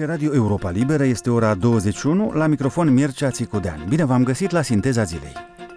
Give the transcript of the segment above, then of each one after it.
face Radio Europa Liberă, este ora 21, la microfon Mircea Țicudean. Bine v-am găsit la Sinteza Zilei.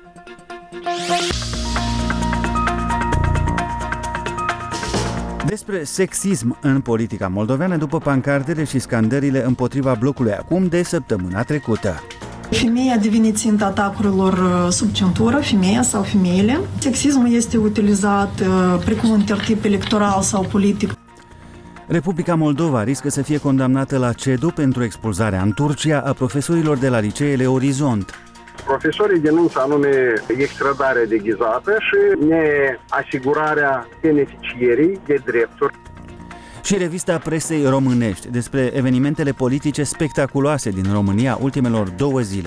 Despre sexism în politica moldoveană după pancardele și scandările împotriva blocului acum de săptămâna trecută. Femeia devine ținta atacurilor sub centură, femeia sau femeile. Sexismul este utilizat precum un tertip electoral sau politic. Republica Moldova riscă să fie condamnată la CEDU pentru expulzarea în Turcia a profesorilor de la liceele Orizont. Profesorii denunță anume extradarea deghizată și neasigurarea beneficierii de drepturi. Și revista presei românești despre evenimentele politice spectaculoase din România ultimelor 2 zile.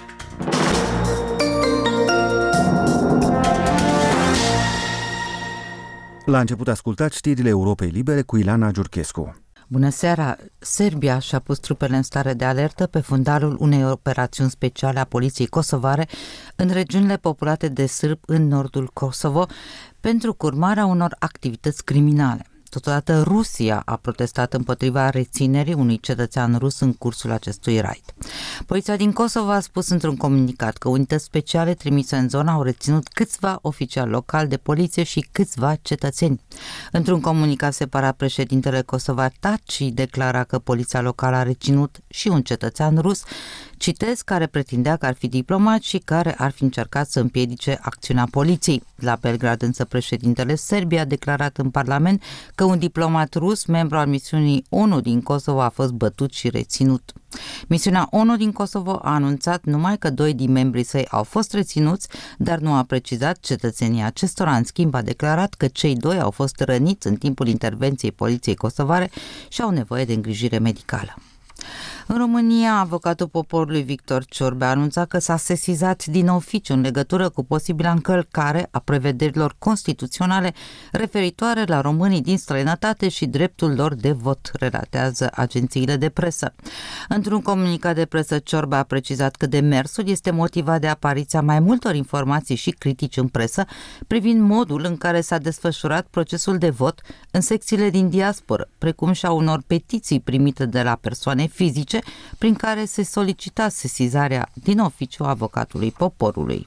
La început ascultați știrile Europei Libere cu Ilana Giurchescu. Bună seara! Serbia și-a pus trupele în stare de alertă pe fundalul unei operațiuni speciale a poliției kosovare în regiunile populate de sârbi în nordul Kosovo pentru curmarea unor activități criminale. Totodată Rusia a protestat împotriva reținerii unui cetățean rus în cursul acestui raid. Poliția din Kosovo a spus într-un comunicat că unități speciale trimise în zonă au reținut câțiva oficiali locali de poliție și câțiva cetățeni. Într-un comunicat separat, președintele kosovar Taci declara că poliția locală a reținut și un cetățean rus, citez, care pretindea că ar fi diplomat și care ar fi încercat să împiedice acțiunea poliției. La Belgrad însă președintele Serbiei a declarat în Parlament că un diplomat rus, membru al misiunii ONU din Kosovo, a fost bătut și reținut. Misiunea ONU din Kosovo a anunțat numai că 2 din membrii săi au fost reținuți, dar nu a precizat cetățenia acestora. În schimb, a declarat că cei 2 au fost răniți în timpul intervenției poliției kosovare și au nevoie de îngrijire medicală. În România, avocatul poporului Victor Ciorbe a anunțat că s-a sesizat din oficiu în legătură cu posibila încălcare a prevederilor constituționale referitoare la românii din străinătate și dreptul lor de vot, relatează agențiile de presă. Într-un comunicat de presă, Ciorbe a precizat că demersul este motivat de apariția mai multor informații și critici în presă privind modul în care s-a desfășurat procesul de vot în secțiile din diasporă, precum și a unor petiții primite de la persoane fizice prin care se solicita sesizarea din oficiu avocatului poporului.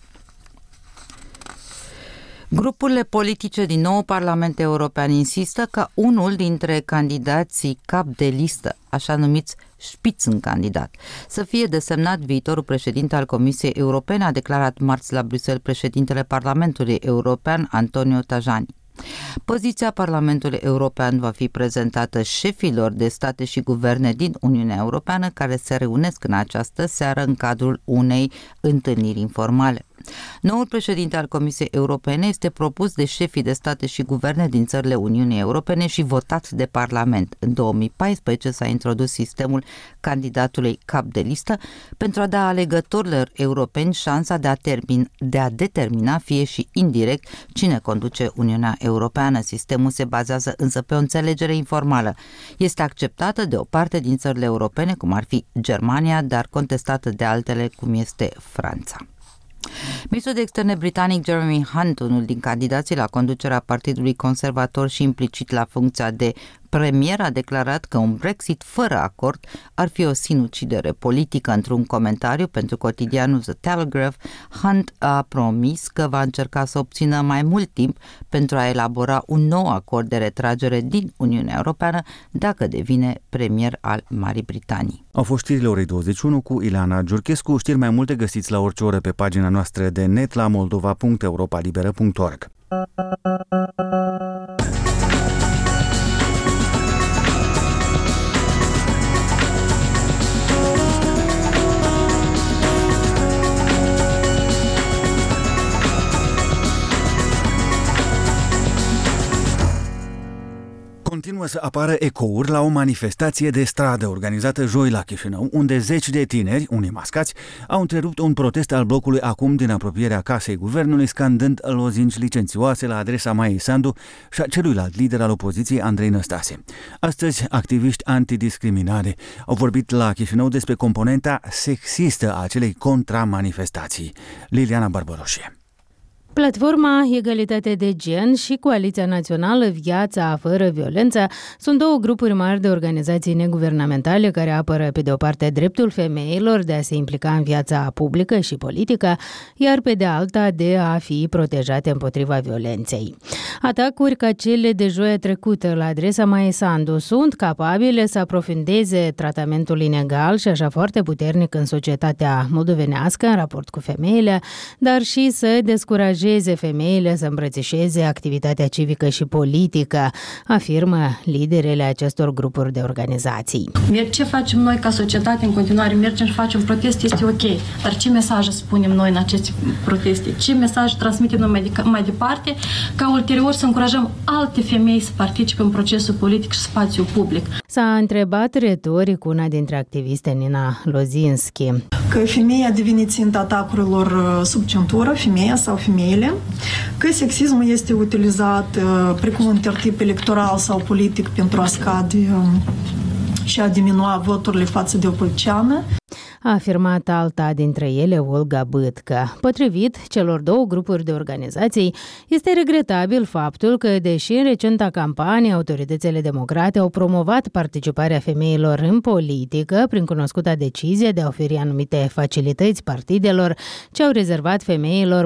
Grupurile politice din nou Parlament European insistă că unul dintre candidații cap de listă, așa numiți Spitzenkandidat, să fie desemnat viitorul președinte al Comisiei Europene, a declarat marți la Bruxelles președintele Parlamentului European, Antonio Tajani. Poziția Parlamentului European va fi prezentată șefilor de state și guverne din Uniunea Europeană care se reunesc în această seară în cadrul unei întâlniri informale. Noul președinte al Comisiei Europene este propus de șefii de state și guverne din țările Uniunii Europene și votat de Parlament. În 2014 s-a introdus sistemul candidatului cap de listă pentru a da alegătorilor europeni șansa de a determina, fie și indirect, cine conduce Uniunea Europeană. Sistemul se bazează însă pe o înțelegere informală. Este acceptată de o parte din țările europene, cum ar fi Germania, dar contestată de altele, cum este Franța. Ministrul de Externe britanic Jeremy Hunt, unul din candidații la conducerea Partidului Conservator și implicit la funcția de premier, a declarat că un Brexit fără acord ar fi o sinucidere politică. Într-un comentariu pentru cotidianul The Telegraph, Hunt a promis că va încerca să obțină mai mult timp pentru a elabora un nou acord de retragere din Uniunea Europeană dacă devine premier al Marii Britanii. Au fost știrile orei 21 cu Ilana Giurchescu. Știri mai multe găsiți la orice oră pe pagina noastră de net la moldova.europalibera.org. Continuă să apară ecouri la o manifestație de stradă organizată joi la Chișinău, unde 10 de tineri, unii mascați, au întrerupt un protest al blocului acum din apropierea Casei Guvernului, scandând lozinci licențioase la adresa Maiei Sandu și a celuilalt lider al opoziției, Andrei Năstase. Astăzi, activiști antidiscriminare au vorbit la Chișinău despre componenta sexistă a acelei contramanifestații. Liliana Barbăroșie. Platforma Egalitate de Gen și Coaliția Națională Viața Fără Violență sunt două grupuri mari de organizații neguvernamentale care apără pe de o parte dreptul femeilor de a se implica în viața publică și politică, iar pe de alta de a fi protejate împotriva violenței. Atacuri ca cele de joia trecută la adresa Maiei Sandu sunt capabile să aprofundeze tratamentul inegal și așa foarte puternic în societatea moldovenească în raport cu femeile, dar și să descurajeze femeile să îmbrățișeze activitatea civică și politică, afirmă liderele acestor grupuri de organizații. Ce facem noi ca societate în continuare? Mergem și facem proteste, este ok. Dar ce mesaje spunem noi în aceste proteste? Ce mesaje transmitem noi mai departe ca ulterior să încurajăm alte femei să participe în procesul politic și spațiul public? S-a întrebat retoric una dintre activiste, Nina Lozinski. Că femeia devine ținta atacurilor sub centură, femeia sau femeile, că sexismul este utilizat precum un tertip electoral sau politic pentru a scade și a diminua voturile față de o politiciană. A afirmat alta dintre ele, Olga Bâtcă. Potrivit celor două grupuri de organizații, este regretabil faptul că, deși în recenta campanie autoritățile democrate au promovat participarea femeilor în politică prin cunoscuta decizie de a oferi anumite facilități partidelor ce au rezervat femeilor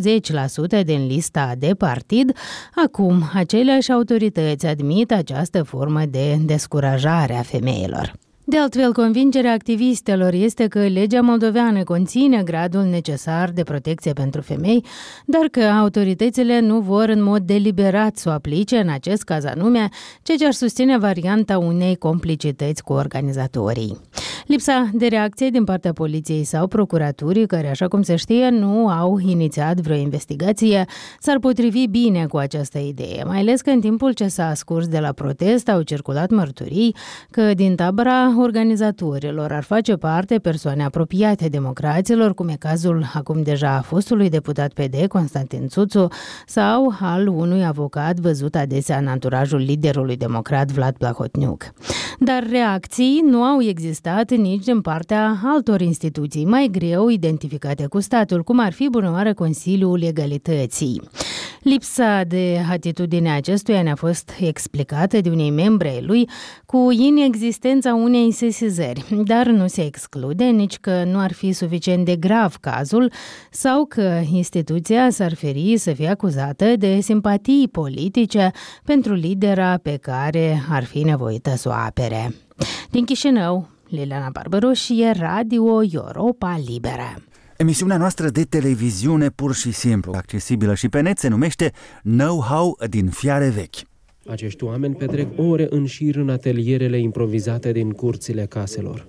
40% din lista de partid, acum aceleași autorități admit această formă de descurajare a femeilor. De altfel, convingerea activistelor este că legea moldoveană conține gradul necesar de protecție pentru femei, dar că autoritățile nu vor în mod deliberat să o aplice, în acest caz anume, ceea ce ar susține varianta unei complicități cu organizatorii. Lipsa de reacție din partea poliției sau procuraturii, care, așa cum se știe, nu au inițiat vreo investigație, s-ar potrivi bine cu această idee, mai ales că în timpul ce s-a scurs de la protest au circulat mărturii că din tabăra organizatorilor ar face parte persoane apropiate democraților, cum e cazul acum deja fostului deputat PD, Constantin Țuțu, sau al unui avocat văzut adesea în anturajul liderului democrat Vlad Plahotniuc. Dar reacții nu au existat nici din partea altor instituții mai greu identificate cu statul, cum ar fi bunoară Consiliul Egalității. Lipsa de atitudine acestuia ne-a fost explicată de unei membre ai lui cu inexistența unei sesizări, dar nu se exclude nici că nu ar fi suficient de grav cazul sau că instituția s-ar feri să fie acuzată de simpatii politice pentru lidera pe care ar fi nevoită să o apere. Din Chișinău, Liliana Barbaroșie, Radio Europa Liberă. Emisiunea noastră de televiziune pur și simplu, accesibilă și pe net, se numește Know-how din fiare vechi. Acești oameni petrec ore în șir în atelierele improvizate din curțile caselor.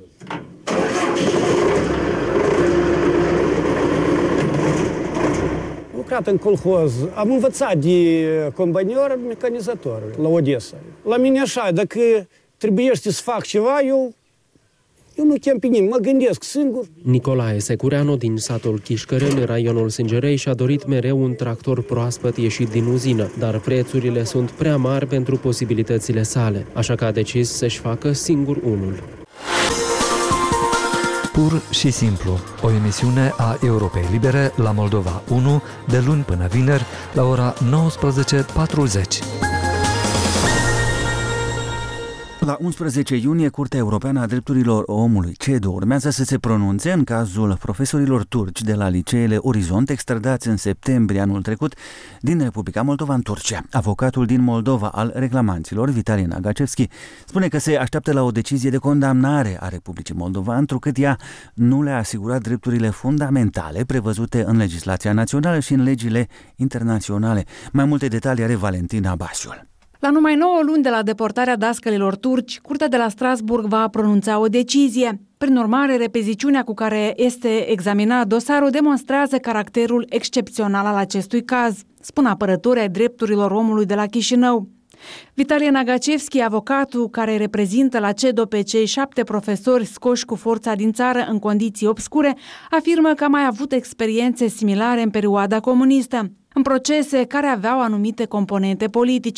Lucrat în colhoz, am învățat de combanior mecanizator la Odessa. La mine așa, dacă trebuie să fac ceva, eu nu chem pe nimeni, mă gândesc singur. Nicolae Secureanu din satul Chișcăreni, raionul Sângerei, și-a dorit mereu un tractor proaspăt ieșit din uzină, dar prețurile sunt prea mari pentru posibilitățile sale, așa că a decis să-și facă singur unul. Pur și simplu, o emisiune a Europei Libere la Moldova 1, de luni până vineri, la ora 19:40. La 11 iunie, Curtea Europeană a Drepturilor Omului, CEDO, urmează să se pronunțe în cazul profesorilor turci de la liceele Orizont, extradați în septembrie anul trecut din Republica Moldova în Turcia. Avocatul din Moldova al reclamanților, Vitalie Nagacevski, spune că se așteaptă la o decizie de condamnare a Republicii Moldova, întrucât ea nu le-a asigurat drepturile fundamentale prevăzute în legislația națională și în legile internaționale. Mai multe detalii are Valentina Basiul. La numai 9 luni de la deportarea dascălilor turci, Curtea de la Strasburg va pronunța o decizie. Prin urmare, repeziciunea cu care este examinat dosarul demonstrează caracterul excepțional al acestui caz, spun apărătorii ai drepturilor omului de la Chișinău. Vitalie Nagacevski, avocatul care reprezintă la CEDO pe cei 7 profesori scoși cu forța din țară în condiții obscure, afirmă că a mai avut experiențe similare în perioada comunistă, în procese care aveau anumite componente politice.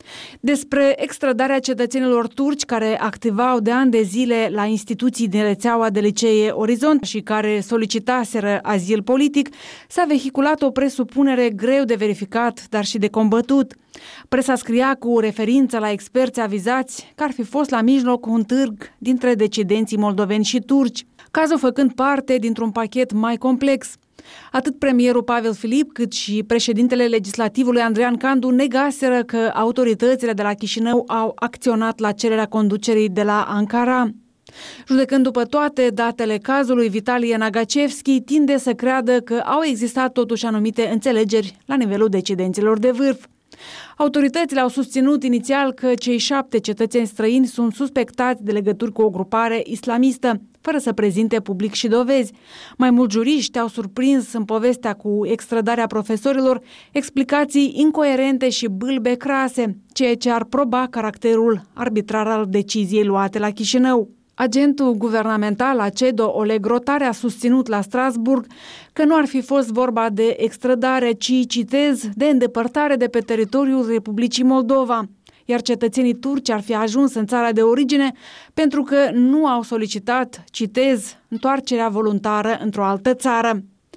Despre extradarea cetățenilor turci care activau de ani de zile la instituții din rețeaua de licee Orizont și care solicitaseră azil politic, s-a vehiculat o presupunere greu de verificat, dar și de combătut. Presa scria cu referință la experți avizați că ar fi fost la mijloc un târg dintre decidenții moldoveni și turci, cazul făcând parte dintr-un pachet mai complex. Atât premierul Pavel Filip, cât și președintele legislativului Andrian Candu negaseră că autoritățile de la Chișinău au acționat la cererea conducerii de la Ankara. Judecând după toate datele cazului, Vitalie Nagacevski tinde să creadă că au existat totuși anumite înțelegeri la nivelul decidenților de vârf. Autoritățile au susținut inițial că cei 7 cetățeni străini sunt suspectați de legături cu o grupare islamistă, fără să prezinte public și dovezi. Mai mulți juriști au surprins în povestea cu extradarea profesorilor explicații incoerente și bâlbe crase, ceea ce ar proba caracterul arbitrar al deciziei luate la Chișinău. Agentul guvernamental ACEDO, Oleg Rotare, a susținut la Strasburg că nu ar fi fost vorba de extradare, ci, citez, de îndepărtare de pe teritoriul Republicii Moldova, iar cetățenii turci ar fi ajuns în țara de origine pentru că nu au solicitat, citez, întoarcerea voluntară într-o altă țară.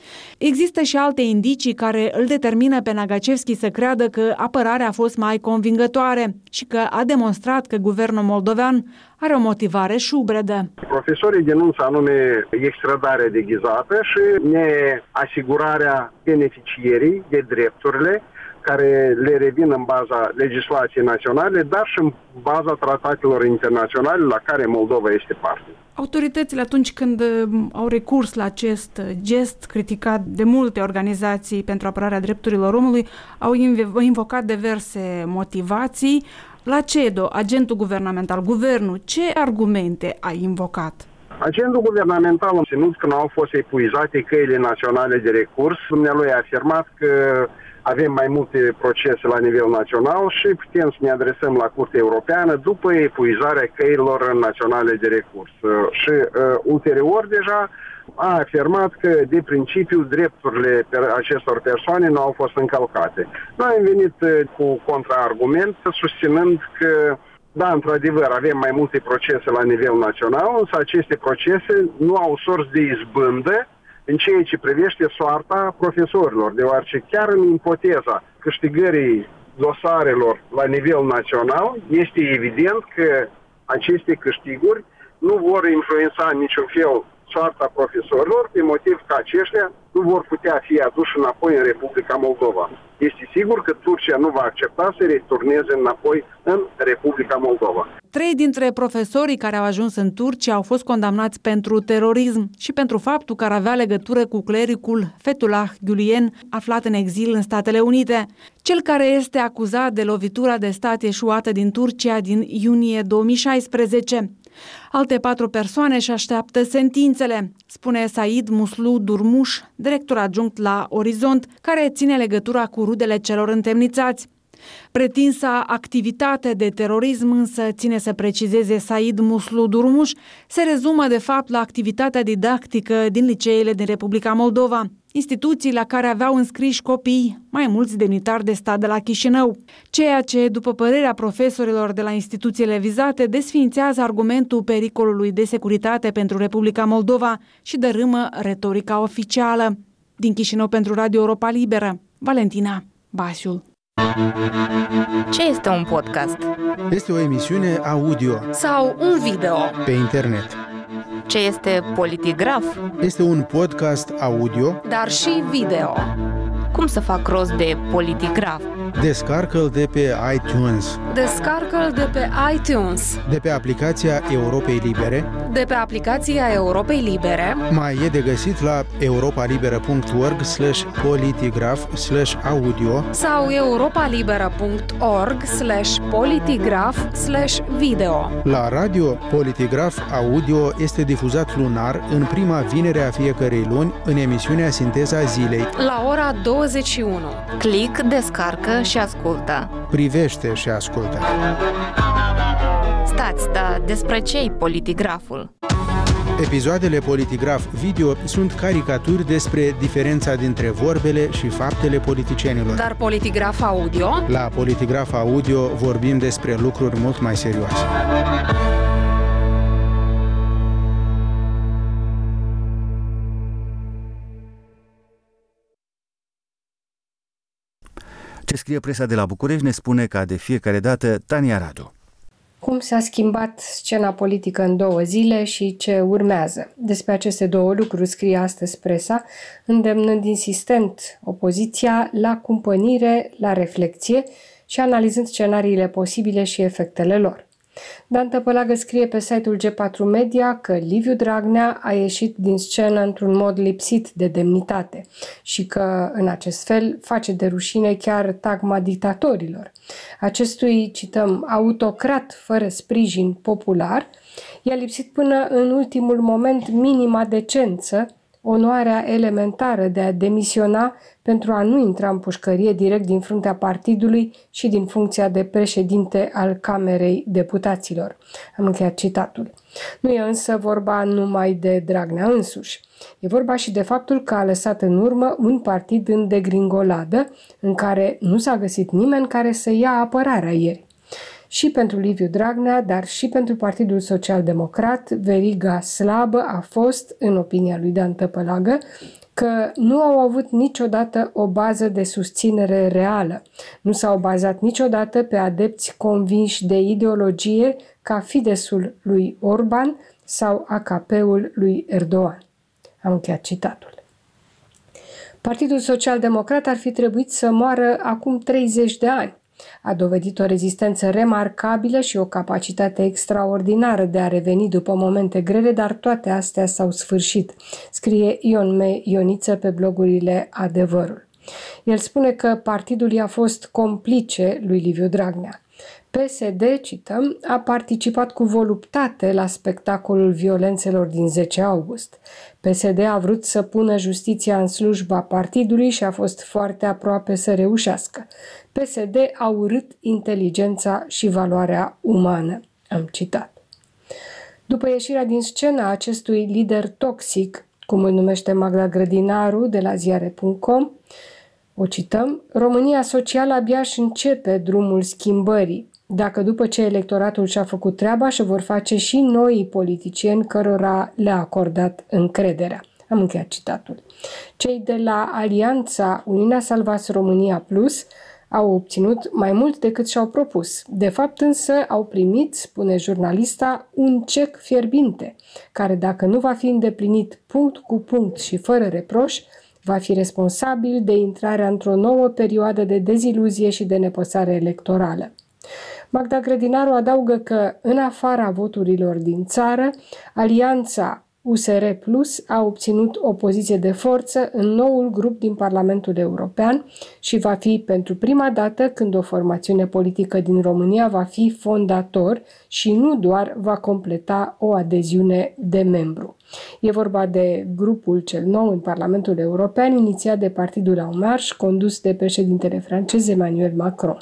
Există și alte indicii care îl determină pe Nagacevski să creadă că apărarea a fost mai convingătoare și că a demonstrat că guvernul moldovean are o motivare șubredă. Profesorii denunță anume extradarea deghizată și neasigurarea beneficierii de drepturile care le revin în baza legislației naționale, dar și în baza tratatelor internaționale la care Moldova este parte. Autoritățile, atunci când au recurs la acest gest criticat de multe organizații pentru apărarea drepturilor omului, au invocat diverse motivații. La CEDO, agentul guvernamental, guvernul, ce argumente a invocat? Agentul guvernamental a ținut că nu au fost epuizate căile naționale de recurs. Dumnealui a afirmat că avem mai multe procese la nivel național și putem să ne adresăm la Curtea Europeană după epuizarea căilor naționale de recurs. Și ulterior deja a afirmat că de principiu drepturile acestor persoane nu au fost încălcate. Noi am venit cu contraargument susținând că da, într-adevăr, avem mai multe procese la nivel național, însă aceste procese nu au sorți de izbândă în ceea ce privește soarta profesorilor, deoarece chiar în ipoteza câștigării dosarelor la nivel național, este evident că aceste câștiguri nu vor influența în niciun fel soarta profesorilor, pe motiv că aceștia nu vor putea fi aduși înapoi în Republica Moldova. Este sigur că Turcia nu va accepta să returneze înapoi în Republica Moldova. 3 dintre profesorii care au ajuns în Turcia au fost condamnați pentru terorism și pentru faptul că ar avea legătură cu clericul Fethullah Gülen, aflat în exil în Statele Unite, cel care este acuzat de lovitura de stat eșuată din Turcia din iunie 2016. Alte 4 persoane își așteaptă sentințele, spune Said Muslu Durmuș, director adjunct la Orizont, care ține legătura cu rudele celor întemnițați. Pretinsa activitate de terorism, însă, ține să precizeze Said Muslu Durmuș, se rezumă de fapt la activitatea didactică din liceele din Republica Moldova, instituții la care aveau înscriși copii mai mulți demnitari de stat de la Chișinău, ceea ce, după părerea profesorilor de la instituțiile vizate, desființează argumentul pericolului de securitate pentru Republica Moldova și dărâmă retorica oficială. Din Chișinău pentru Radio Europa Liberă, Valentina Basiul. Ce este un podcast? Este o emisiune audio sau un video pe internet. Ce este Politigraf? Este un podcast audio, dar și video. Cum să fac rost de Politigraf? Descarcă-l de pe iTunes. Descarcă-l de pe iTunes. De pe aplicația Europei Libere. De pe aplicația Europei Libere. Mai e de găsit la europalibera.org/politigraf/audio sau europalibera.org/politigraf/video. La radio, Politigraf Audio este difuzat lunar în prima vinere a fiecărei luni în emisiunea Sinteza Zilei. La ora 21. Click, descarcă și ascultă. Privește și ascultă. Stați, dar despre ce-i Politigraful? Episoadele Politigraf Video sunt caricaturi despre diferența dintre vorbele și faptele politicienilor. Dar Politigraf Audio? La Politigraf Audio vorbim despre lucruri mult mai serioase. Ce scrie presa de la București ne spune ca de fiecare dată Tania Radu. Cum s-a schimbat scena politică în 2 zile și ce urmează? Despre aceste 2 lucruri scrie astăzi presa, îndemnând insistent opoziția la cumpănire, la reflexie și analizând scenariile posibile și efectele lor. Dan Tăpălagă scrie pe site-ul G4 Media că Liviu Dragnea a ieșit din scenă într-un mod lipsit de demnitate și că, în acest fel, face de rușine chiar tagma dictatorilor. Acestui, cităm, autocrat fără sprijin popular, i-a lipsit până în ultimul moment minima decență, onoarea elementară de a demisiona pentru a nu intra în pușcărie direct din fruntea partidului și din funcția de președinte al Camerei Deputaților. Am încheiat citatul. Nu e însă vorba numai de Dragnea însuși. E vorba și de faptul că a lăsat în urmă un partid în degringoladă, în care nu s-a găsit nimeni care să ia apărarea ieri. Și pentru Liviu Dragnea, dar și pentru Partidul Social-Democrat, veriga slabă a fost, în opinia lui Dan Tăpălagă, că nu au avut niciodată o bază de susținere reală. Nu s-au bazat niciodată pe adepți convinși de ideologie ca Fidesul lui Orban sau AKP-ul lui Erdogan. Am încheiat citatul. Partidul Social-Democrat ar fi trebuit să moară acum 30 de ani. A dovedit o rezistență remarcabilă și o capacitate extraordinară de a reveni după momente grele, dar toate astea s-au sfârșit, scrie Ion M. Ioniță pe blogurile Adevărul. El spune că partidul i-a fost complice lui Liviu Dragnea. PSD, cităm, a participat cu voluptate la spectacolul violențelor din 10 august. PSD a vrut să pună justiția în slujba partidului și a fost foarte aproape să reușească. PSD a urât inteligența și valoarea umană. Am citat. După ieșirea din scenă a acestui lider toxic, cum îl numește Magda Grădinaru de la ziare.com, o cităm, România socială abia își începe drumul schimbării. Dacă după ce electoratul și-a făcut treaba, și vor face și noi politicieni cărora le-a acordat încrederea. Am încheiat citatul. Cei de la Alianța Uniunea Salvați România Plus au obținut mai mult decât și-au propus. De fapt însă au primit, spune jurnalista, un cec fierbinte, care dacă nu va fi îndeplinit punct cu punct și fără reproș, va fi responsabil de intrarea într-o nouă perioadă de deziluzie și de nepăsare electorală. Magda Grădinaru adaugă că, în afara voturilor din țară, Alianța USR Plus a obținut o poziție de forță în noul grup din Parlamentul European și va fi pentru prima dată când o formațiune politică din România va fi fondator și nu doar va completa o adeziune de membru. E vorba de grupul cel nou în Parlamentul European, inițiat de Partidul En Marche, condus de președintele francez Emmanuel Macron.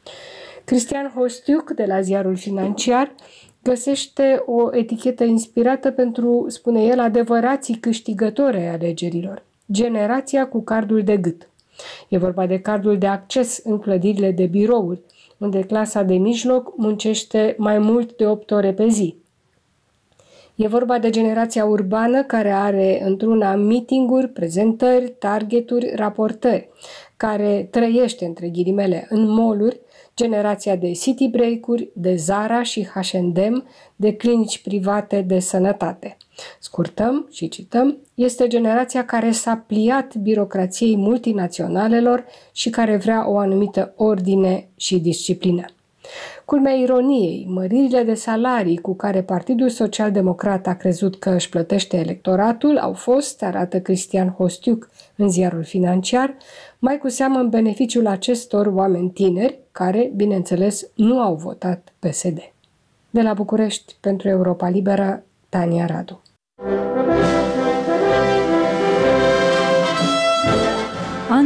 Cristian Hostiuc, de la ziarul Financiar, găsește o etichetă inspirată pentru, spune el, adevărații câștigători ai alegerilor. Generația cu cardul de gât. E vorba de cardul de acces în clădirile de birouri, unde clasa de mijloc muncește mai mult de 8 ore pe zi. E vorba de generația urbană care are într-una meeting-uri, prezentări, targeturi, raportări, care trăiește, între ghilimele, în mall-uri, generația de city break-uri, de Zara și H&M, de clinici private de sănătate. Scurtăm și cităm, este generația care s-a pliat birocrației multinaționalelor și care vrea o anumită ordine și disciplină. Culmea ironiei, măririle de salarii cu care Partidul Social-Democrat a crezut că își plătește electoratul au fost, arată Cristian Hostiuc în ziarul Financiar, mai cu seamă în beneficiul acestor oameni tineri, care, bineînțeles, nu au votat PSD. De la București, pentru Europa Liberă, Tania Radu.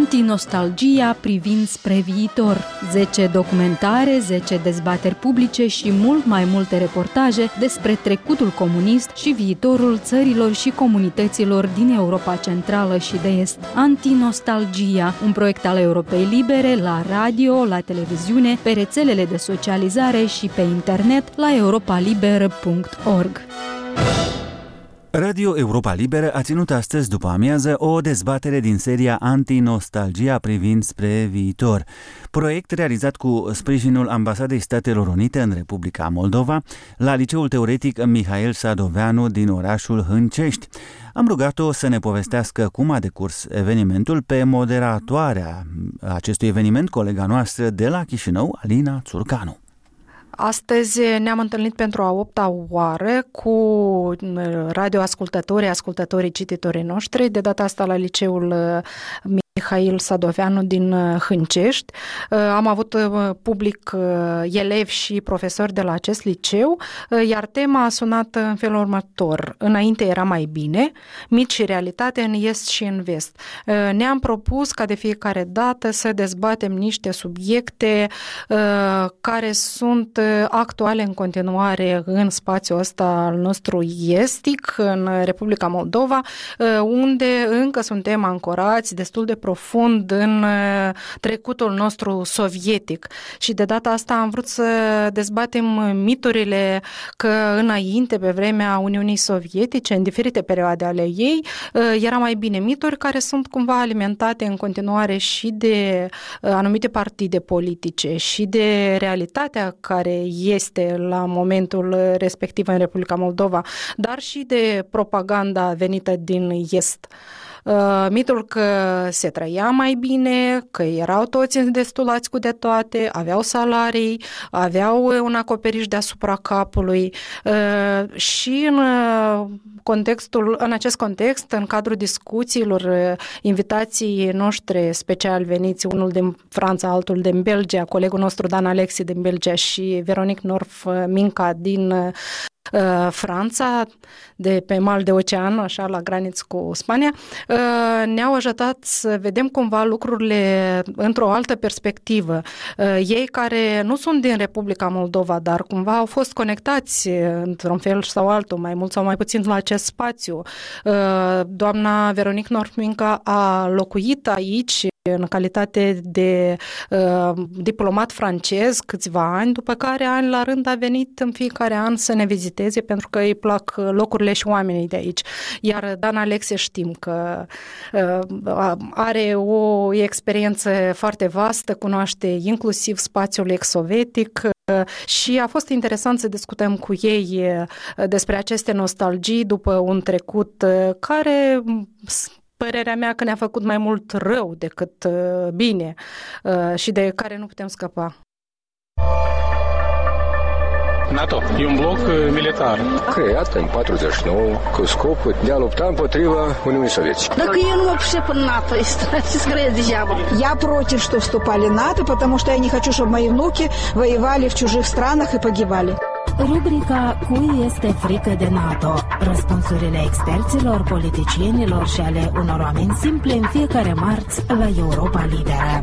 Antinostalgia privind spre viitor. 10 documentare, 10 dezbateri publice și mult mai multe reportaje despre trecutul comunist și viitorul țărilor și comunităților din Europa Centrală și de Est. Antinostalgia, un proiect al Europei Libere la radio, la televiziune, pe rețelele de socializare și pe internet la europaliberă.org. Radio Europa Liberă a ținut astăzi după amiază o dezbatere din seria Antinostalgia privind spre viitor, proiect realizat cu sprijinul Ambasadei Statelor Unite în Republica Moldova la Liceul Teoretic Mihail Sadoveanu din orașul Hâncești. Am rugat-o să ne povestească cum a decurs evenimentul pe moderatoarea acestui eveniment, colega noastră de la Chișinău, Alina Țurcanu. Astăzi ne-am întâlnit pentru a 8-a oară cu ascultătorii cititorii noștri, de data asta la Liceul Mihail Sadoveanu din Hâncești. Am avut public elevi și profesori de la acest liceu, iar tema a sunat în felul următor. Înainte era mai bine, mit și realitate în est și în vest. Ne-am propus ca de fiecare dată să dezbatem niște subiecte care sunt actuale în continuare în spațiul ăsta al nostru estic, în Republica Moldova, unde încă suntem ancorați destul de profund în trecutul nostru sovietic. Și de data asta am vrut să dezbatem miturile că înainte, pe vremea Uniunii Sovietice, în diferite perioade ale ei, era mai bine, mituri care sunt cumva alimentate în continuare și de anumite partide politice și de realitatea care este la momentul respectiv în Republica Moldova, dar și de propaganda venită din Est. Mitul că se trăia mai bine, că erau toți destulați cu de toate, aveau salarii, aveau un acoperiș deasupra capului și în acest context, în cadrul discuțiilor, invitații noștri special veniți, unul din Franța, altul din Belgia, colegul nostru Dan Alexi din Belgia și Veronic Norf Minca din Franța, de pe mal de ocean, așa la graniță cu Spania, ne-au ajutat să vedem cumva lucrurile într-o altă perspectivă. Ei care nu sunt din Republica Moldova, dar cumva au fost conectați într-un fel sau altul, mai mult sau mai puțin la acest spațiu. Doamna Veronic Norminca a locuit aici în calitate de diplomat francez câțiva ani, după care an la rând a venit în fiecare an să ne viziteze pentru că îi plac locurile și oamenii de aici. Iar Dan Alexe știm că are o experiență foarte vastă, cunoaște inclusiv spațiul ex-sovietic și a fost interesant să discutăm cu ei despre aceste nostalgii după un trecut care, părerea mea, că ne-a făcut mai mult rău decât bine și de care nu putem scăpa. NATO e un bloc militar creat în 49 cu scopul de a lupta împotriva Uniunii Советской. Так я не вообще по НАТО, Я против, что вступали в НАТО, потому что я не хочу, чтобы мои внуки воевали в чужих странах и погибали. Rubrica Cui este frică de NATO? Răspunsurile experților, politicienilor și ale unor oameni simple în fiecare marți la Europa Liberă.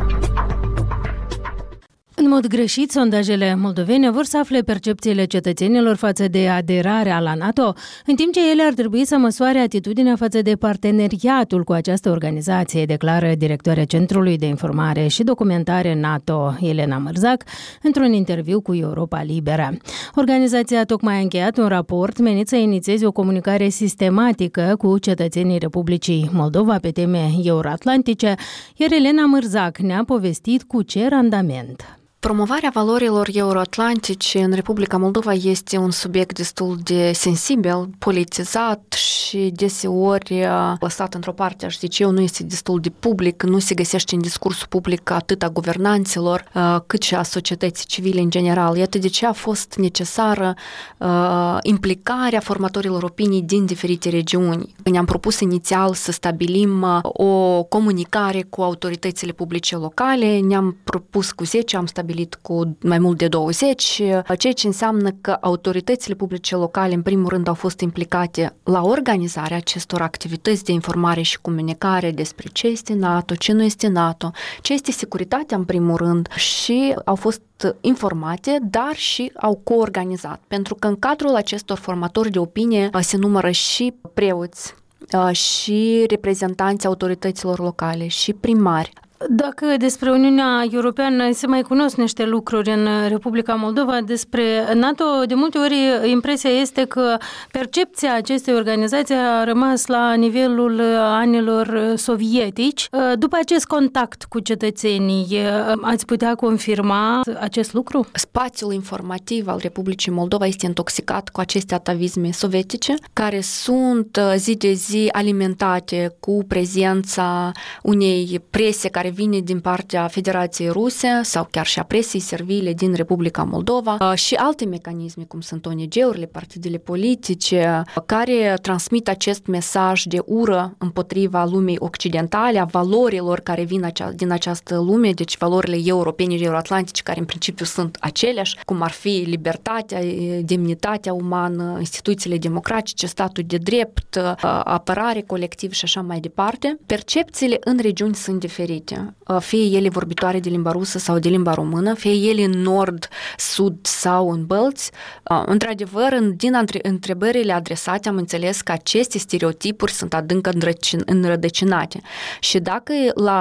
În mod greșit, sondajele moldovene vor să afle percepțiile cetățenilor față de aderarea la NATO, în timp ce ele ar trebui să măsoare atitudinea față de parteneriatul cu această organizație, declară directoarea Centrului de Informare și Documentare NATO, Elena Mărzac, într-un interviu cu Europa Liberă. Organizația tocmai a încheiat un raport menit să inițieze o comunicare sistematică cu cetățenii Republicii Moldova pe teme euroatlantice, iar Elena Mărzac ne-a povestit cu ce randament. Promovarea valorilor euroatlantice în Republica Moldova este un subiect destul de sensibil, politizat și deseori lăsat într-o parte, aș zice eu, nu este destul de public, nu se găsește în discursul public atât a guvernanților cât și a societății civile în general. Iată de ce a fost necesară implicarea formatorilor opinii din diferite regiuni. Ne-am propus inițial să stabilim o comunicare cu autoritățile publice locale, ne-am propus cu 10, am stabilit stabilit cu mai mult de 20, ceea ce înseamnă că autoritățile publice locale, în primul rând, au fost implicate la organizarea acestor activități de informare și comunicare despre ce este NATO, ce nu este NATO, ce este securitatea, în primul rând, și au fost informate, dar și au coorganizat. Pentru că în cadrul acestor formatori de opinie se numără și preoți, și reprezentanți autorităților locale, și primari. Dacă despre Uniunea Europeană se mai cunosc niște lucruri în Republica Moldova, despre NATO, de multe ori impresia este că percepția acestei organizații a rămas la nivelul anilor sovietici. După acest contact cu cetățenii, ați putea confirma acest lucru? Spațiul informativ al Republicii Moldova este intoxicat cu aceste atavisme sovietice, care sunt zi de zi alimentate cu prezența unei prese care vine din partea Federației Ruse sau chiar și a presei servile din Republica Moldova și alte mecanisme, cum sunt ONG-urile, partidele politice, care transmit acest mesaj de ură împotriva lumii occidentale, a valorilor care vin din această lume, deci valorile europene și euroatlantice, care în principiu sunt aceleași, cum ar fi libertatea, demnitatea umană, instituțiile democratice, statul de drept, apărare colectivă și așa mai departe. Percepțiile în regiuni sunt diferite. Fie ele vorbitoare de limba rusă sau de limba română, fie ele în nord, sud sau în bălți. Într-adevăr, din întrebările adresate am înțeles că aceste stereotipuri sunt adânc înrădăcinate. Și dacă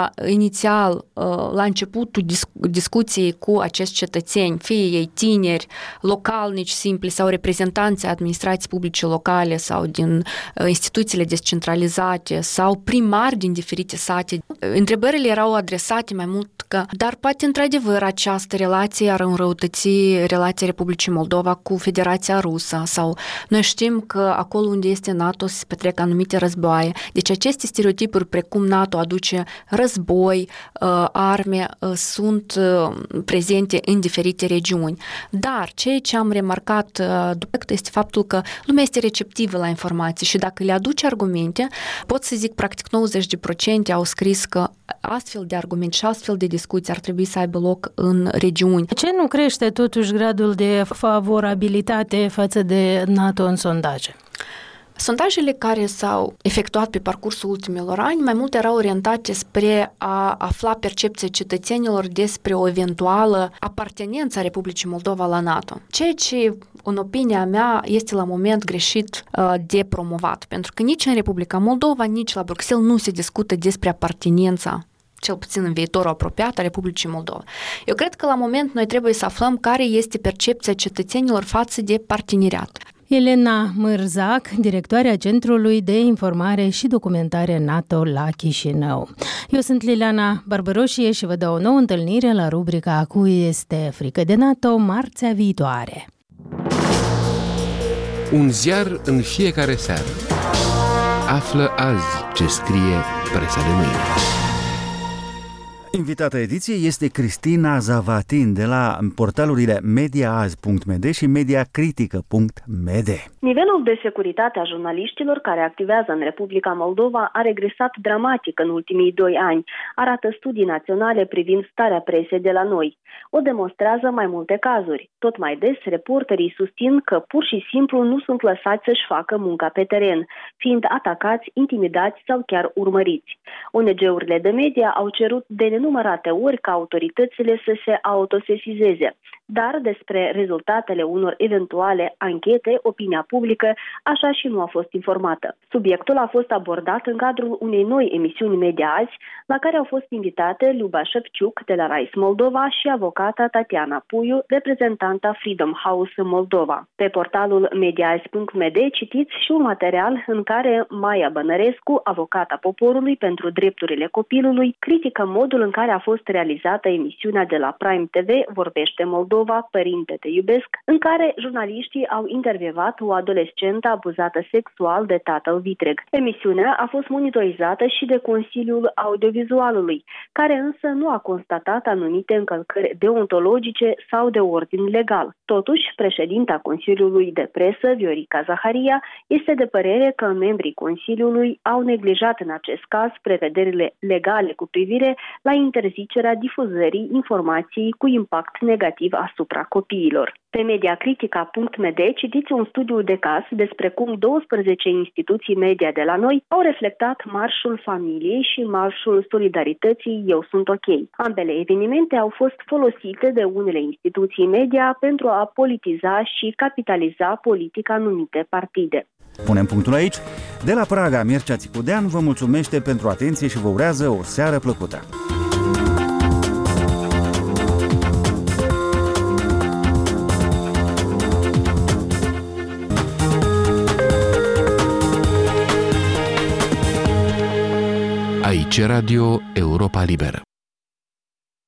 inițial, la începutul discuției cu acești cetățeni, fie ei tineri, localnici simpli sau reprezentanții administrației publice locale sau din instituțiile descentralizate sau primari din diferite sate, întrebările erau adresate mai mult că, dar poate într-adevăr această relație ar înrăutăți relația Republicii Moldova cu Federația Rusă sau noi știm că acolo unde este NATO se petrec anumite războaie. Deci aceste stereotipuri precum NATO aduce război, arme, sunt prezente în diferite regiuni. Dar ceea ce am remarcat după este faptul că lumea este receptivă la informații și dacă le aduce argumente, pot să zic practic 90% au scris că astfel de argumente și astfel de discuții ar trebui să aibă loc în regiuni. Ce nu crește totuși gradul de favorabilitate față de NATO în sondaje? Sondajele care s-au efectuat pe parcursul ultimilor ani mai mult erau orientate spre a afla percepția cetățenilor despre o eventuală apartenență a Republicii Moldova la NATO. Ceea ce, în opinia mea, este la moment greșit de promovat, pentru că nici în Republica Moldova, nici la Bruxelles nu se discută despre apartenența, cel puțin în viitorul apropiat, a Republicii Moldova. Eu cred că la moment noi trebuie să aflăm care este percepția cetățenilor față de parteneriat. Elena Mărzac, directoarea Centrului de Informare și Documentare NATO la Chișinău. Eu sunt Liliana Barbăroșie și vă dau o nouă întâlnire la rubrica Cui este frică de NATO, marțea viitoare. Un ziar în fiecare seară. Află azi ce scrie presa de mâine. Invitata ediției este Cristina Zavatin de la portalurile mediaazi.md și mediacritică.md. Nivelul de securitate a jurnaliștilor care activează în Republica Moldova a regresat dramatic în ultimii 2 ani, arată studii naționale privind starea presei de la noi. O demonstrează mai multe cazuri. Tot mai des, reporterii susțin că pur și simplu nu sunt lăsați să-și facă munca pe teren, fiind atacați, intimidați sau chiar urmăriți. ONG-urile de media au cerut de nenumărate ori ca autoritățile să se autosesizeze, dar despre rezultatele unor eventuale anchete, opinia publică așa și nu a fost informată. Subiectul a fost abordat în cadrul unei noi emisiuni Media Azi, la care au fost invitate Luba Șepciuc de la Rais Moldova și avocata Tatiana Puiu, reprezentanta Freedom House în Moldova. Pe portalul mediaazi.md citiți și un material în care Maia Bănărescu, avocata poporului pentru drepturile copilului, critică modul în care a fost realizată emisiunea de la Prime TV Vorbește Moldova, Părinte te iubesc, în care jurnaliștii au intervievat o adolescentă abuzată sexual de tatăl vitreg. Emisiunea a fost monitorizată și de Consiliul Audiovizualului, care însă nu a constatat anumite încălcări deontologice sau de ordin legal. Totuși, președinta Consiliului de Presă, Viorica Zaharia, este de părere că membrii Consiliului au neglijat în acest caz prevederile legale cu privire la interzicerea difuzării informației cu impact negativ asupra copiilor. Pe mediacritica.md citiți un studiu de caz despre cum 12 instituții media de la noi au reflectat Marșul Familiei și Marșul Solidarității Eu Sunt OK. Ambele evenimente au fost folosite de unele instituții media pentru a politiza și capitaliza politic anumite partide. Punem punctul aici. De la Praga, Mircea Țicudean vă mulțumește pentru atenție și vă urează o seară plăcută. Aici Radio Europa Liberă.